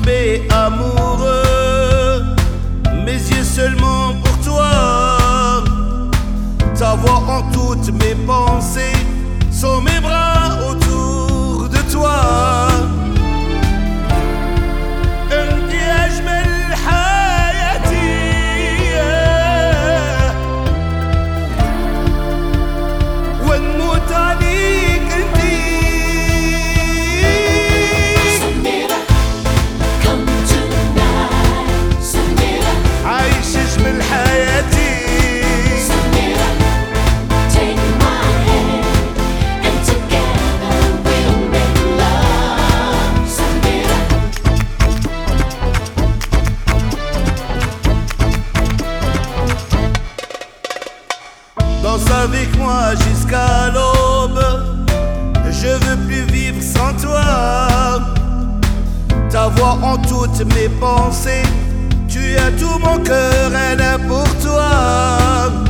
tombé amoureux, mes yeux seulement pour toi. Ta voix en toutes mes pensées, sont mes bras autour de toi. انت اجمل حياتي ونموت عليك انتي. سميرة come tonight. سميرة عايش اجمل حياتي. سميرة take my hand and together we'll make love. سميرة Danse avec moi jusqu'à l'aube, je veux plus vivre sans toi. Ta voix en toutes mes pensées, tu as tout mon cœur, elle est pour toi.